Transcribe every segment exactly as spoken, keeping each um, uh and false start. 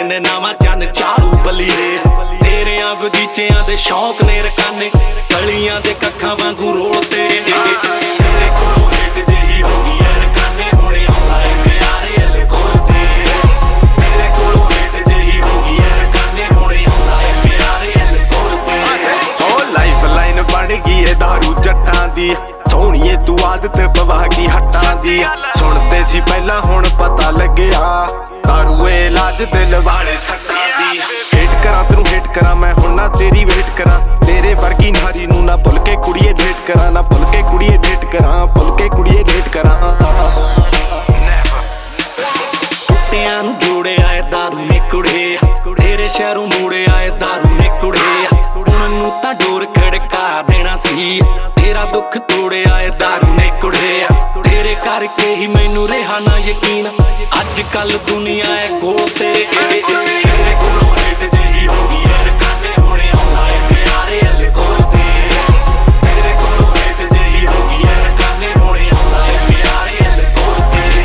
ਨੇ ਨਾਵਾਂ ਚੰਨ ਚਾਰੂ ਬਲੀ ਦੇ ਤੇਰਿਆਂ ਬਗੀਚਿਆਂ ਦੇ ਸ਼ੌਕ ਨੇ ਰਕਾਨੇ ਕਲੀਆਂ ਦੇ ਕੱਖਾਂ ਵਾਂਗੂ ਰੋਲਦੇ ਤੇਰੇ ਕੋਲੋਂ ਹੇਠ ਜਿਹੀ ਹੋ ਗਈ ਐ ਰਕਾਨੇ ਹੁਣੇ ਆਉਂਦਾ ਏ ਪਿਆਰੇ ਅਲ ਖੋਲਦੇ ਤੇਰੇ ਕੋਲੋਂ ਹੇਠ ਜਿਹੀ ਹੋ ਗਈ ਐ ਰਕਾਨੇ ਹੁਣੇ ਆਉਂਦਾ ਏ ਪਿਆਰੇ ਅਲ ਖੋਲਦੇ ਓ ਲਾਈਫ ਲਾਈਨ ਬਣ ਗਈ ਏ ਦਾਰੂ ਜੱਟਾਂ ਦੀ ਸੋਹਣੀਏ ਤੂੰ ਆਦਤ ਪਵਾ ਗਈ ਹੱਟਾਂ ਦੀ ਸੁਣਦੇ ਸੀ ਪਹਿਲਾਂ ਹੁਣ ਪਤਾ ਲੱਗਿਆ ਦਾਰੂ ਏ ਇਲਾਜ ਦਿਲ ਵਾਲੇ ਸੱਟਾਂ ਦੀ ਹੇਟ ਕਰਾਂ ਤੈਨੂੰ ਹੇਟ ਕਰਾਂ ਮੈਂ ਹੁਣ ਨਾ ਤੇਰੀ ਵੇਟ ਕਰਾਂ ਤੇਰੇ ਵਰਗੀ ਨਾਰੀ ਨੂੰ ਨਾ ਭੁੱਲ ਕੇ ਕੁੜੀਏ ਡੇਟ ਕਰਾਂ ਨਾ ਭੁੱਲ ਕੇ ਕੁੜੀਏ ਡੇਟ ਕਰਾਂ ਭੁੱਲ ਕੇ ਕੁੜੀਏ ਡੇਟ ਕਰਾਂ ਕੁੱਤਿਆਂ ਨੂੰ ਜੋੜਿਆ ਏ ਦਾਰੂ ਨੇ ਕੁੜੇ ਤੇਰੇ ਸ਼ਹਿਰੋਂ ਮੋੜਿਆ ਏ ਦਾਰੂ ਨੇ ਕੁੜੇ ਹੁਣ ਨੂੰ ਤਾਂ ਡੋਰ ਖੜਕਾ ਦੇਣਾ ਸੀ ਤੇਰਾ ਦੁੱਖ ਤੋੜਿਆ ਏ ਦਾਰੂ ਨੇ ਕੁੜੇ ਤੇਰੇ ਕਰਕੇ ਹੀ ਮੈਨੂੰ ਰਿਹਾ ਨਾ ਯਕੀਨ ਅੱਜ ਕੱਲ ਦੁਨੀਆ ਏ ਗੋਲ ਤੇਰੇ ਤੇਰੇ ਕੋਲੋਂ ਹੇਠ ਜਿਹੀ ਹੋ ਗਈ ਏ ਰਕਾਨੇ ਹੁਣੇ ਆਉਂਦਾ ਏ ਪਿਆਰੇ ਅਲ ਖੋਲਦੇ ਤੇਰੇ ਕੋਲੋਂ ਹੇਠ ਜਿਹੀ ਹੋ ਗਈ ਏ ਰਕਾਨੇ ਹੁਣੇ ਆਉਂਦਾ ਏ ਪਿਆਰੇ ਅਲ ਖੋਲਦੇ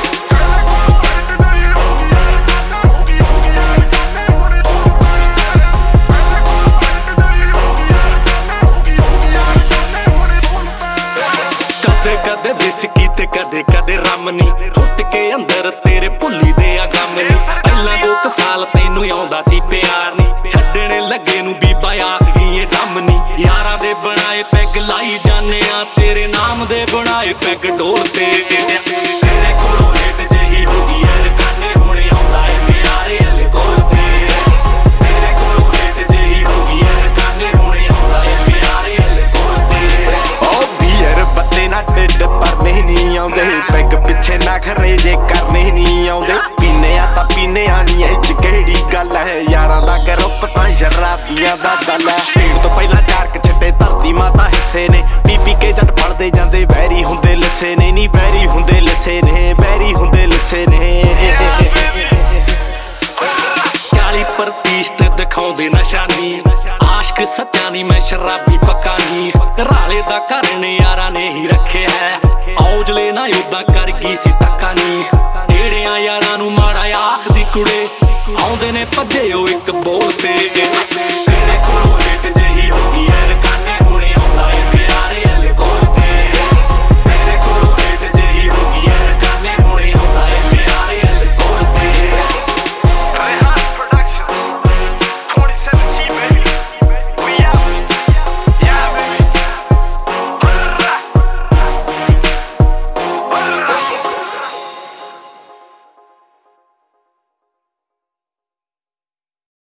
ਕਦੇ ਕਦੇ ਵਿਸਕੀ ਤੇ ਕਦੇ ਕਦੇ ਰਮ ਨੀ ਫੁੱਟ ਕੇ ਅੰਦਰ ਤੇਰੇ ਭੁੱਲੀ ਦੇ ਆ ਗਮ ਨੀ ਪਹਿਲਾਂ ਦੋ ਕੁ ਸਾਲ ਤੈਨੂੰ ਆਉਂਦਾ ਸੀ ਪਿਆਰ ਨੀ ਛੱਡਣੇ ਲੱਗੇ ਨੂੰ ਬੀਬਾ ਆਖ ਗਈ ਏ ਡੰਮ ਨੀ ਯਾਰਾਂ ਦੇ ਬਣਾਏ ਪੈਗ ਲਾਈ ਜਾਨੇ ਆ ਤੇਰੇ ਨਾਮ ਦੇ ਬਣਾਏ ਪੈਗ ਢੋਲ ਤੇ ਤੇਰੇ ਕੋਲੋਂ ਹੇਠ ਜਿਹੀ ਹੋ ਗਈ ਏ ਰਕਾਨੇ ਹੁਣੇ ਆਉਂਦਾ ਏ ਪਿਆਰੇ ਅਲ ਖੋਲਦੇ ਤੇਰੇ ਕੋਲੋਂ ਹੇਠ ਜਿਹੀ ਹੋ ਗਈ ਏ ਰਕਾਨੇ ਹੁਣੇ ਆਉਂਦਾ ਏ ਪਿਆਰੇ ਅਲ ਖੋਲਦੇ ਓ ਬੀਅਰ ਬੱਤੇ ਨਾ ਢਿੱਡ ਭਰਨੇ ਨਹੀਂ ਆਉਂਦੇ ਪੈਗ ਪਿੱਛੇ ਨਾ ਖਰੇ ਜੇ ਕਰਨੇ ਨਹੀਂ ਆਉਂਦੇ ਪੀਨੇ ਆ ਤਾਂ ਪੀਨੇ ਆ ਨੀ ਇਹ ਚ ਕਿਹੜੀ ਗੱਲ ਹੈ ਯਾਰਾਂ ਦਾ ਗਰੁੱਪ ਤਾਂ ਸ਼ਰਾਬੀਆਂ ਦਾ ਦਲ ਹੈ ਭੀੜ ਤੋਂ ਪਹਿਲਾਂ ਚਾਰ ਕ ਛੱਡੇ ਧਰਤੀ ਮਾਤਾ ਹਿੱਸੇ ਨੇ ਪੀ ਪੀ ਕੇ ਜੱਟ ਫੜਦੇ ਜਾਂਦੇ ਵੈਰੀ ਹੁੰਦੇ ਲਿਸੇ ਨੇ ਨੀ ਵੈਰੀ ਹੁੰਦੇ ਲਿਸੇ ਨੇ ਵੈਰੀ ਹੁੰਦੇ ਲਿਸੇ ਨੇ ਚਾਲੀ ਪ੍ਰਤੀਸ਼ਤ ਦਿਖਾਉਂਦੇ ਨਸ਼ਾਨੀ ਆਸ਼ਕ ਸੱਚਾ ਨੀ ਮੈਂ ਸ਼ਰਾਬੀ ਪੱਕਾ ਨੀ ਰਾਲੇ ਦਾ ਘਰ ਨੇ ਯਾਰਾਂ ਨੇ ਹੀ ਰੱਖਿਆ ਔਜਲੇ ਨਾ ਉਦਾਂ ਕਰ ਗਈ ਸੀ ਤੱਕਾ ਨੀ ਢੇੜਿਆਂ ਯਾਰਾਂ ਨੂੰ ਮਾੜਾ ਆਖਦੀ ਕੁੜੇ ਆਉਂਦੇ ਨੇ ਭੱਜੇ ਉਹ ਇੱਕ ਬੋਲ ਤੇ